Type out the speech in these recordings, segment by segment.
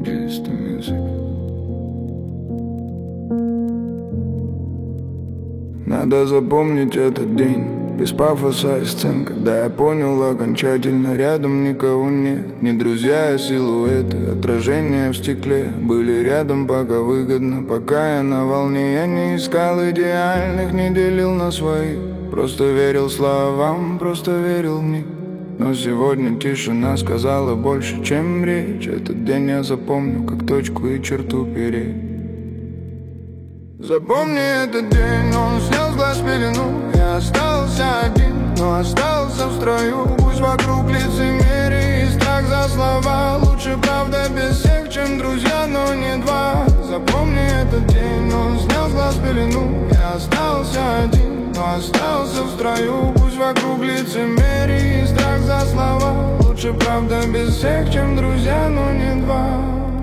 Just the music. Надо запомнить этот день, без пафоса и сцен. Когда я понял окончательно, рядом никого нет. Не друзья, а силуэты, отражения в стекле. Были рядом, пока выгодно, пока я на волне. Я не искал идеальных, не делил на свои. Просто верил словам, просто верил в них. Но сегодня тишина сказала больше, чем речь. Этот день я запомню, как точку и черту переть. Запомни этот день, он снял с глаз пелену. Я остался один, но остался в строю. Пусть вокруг лицемерие и страх за слова. Лучше правда без всех, чем друзья, но не два. Запомни этот день, он снял с глаз пелену. Я остался один, но остался в строю. Пусть вокруг лицемерие и страх за слова. Лучше правда без всех, чем друзья, но не два.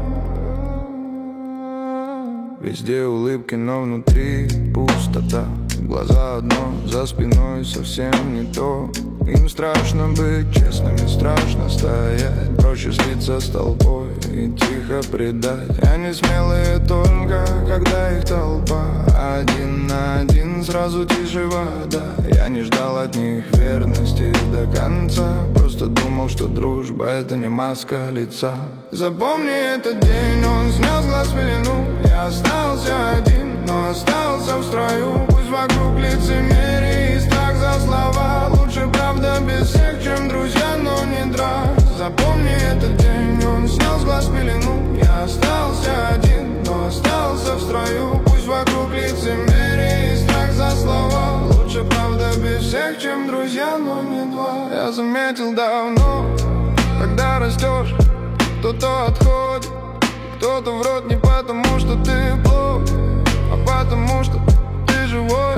Везде улыбки, но внутри пустота. Глаза одно, за спиной совсем не то. Им страшно быть честными, страшно стоять. Проще слиться с толпой и тихо предать. Они смелые только, когда их толпа. Один на один, сразу тише вода. Я не ждал от них верности до конца. Просто думал, что дружба — это не маска лица. Запомни этот день, он снял с глаз пелену. Я остался один, но остался в строю. Пусть вокруг лицемерие и страх за слова. Лучше правда без всех, чем друзья, но не драк. Запомни этот день, он снял с глаз пелену. Я остался один, но остался в строю. Пусть вокруг лицемерие и страх за слова. Лучше правда без всех, чем друзья, но не два. Я заметил давно, когда растешь, кто-то отходит. Кто-то в рот не потому, что ты плох, а потому, что ты живой.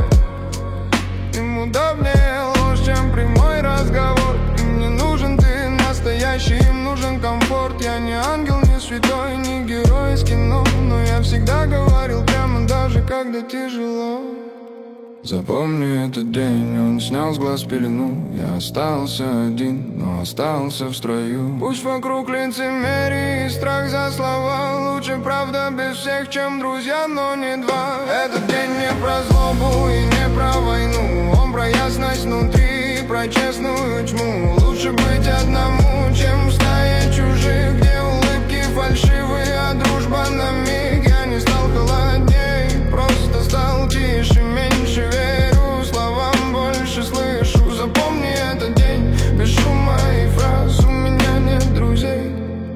Им удобнее ложь, чем прямой разговор. Им не нужен ты настоящий, им нужен комфорт. Я не ангел, не святой, не герой из кино. Но я всегда говорил прямо, даже когда тяжело. Запомни этот день, он снял с глаз пелену. Я остался один, но остался в строю. Пусть вокруг лицемерие и страх за слова. Лучше правда без всех, чем друзья, но не два. Этот день не про злобу и не про войну. Он про ясность внутри, про честную тьму. Лучше быть одному, чем в стае чужих, где улыбки фальшивые, а дружба на миг. Я не стал холодней, просто стал тише, меньше верю словам, больше слышу. Запомни этот день, без шума и фраз. У меня нет друзей,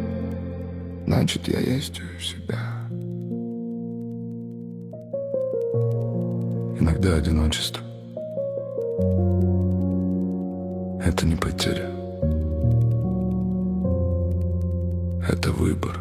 значит я есть у себя. Иногда одиночество — это не потеря, это выбор.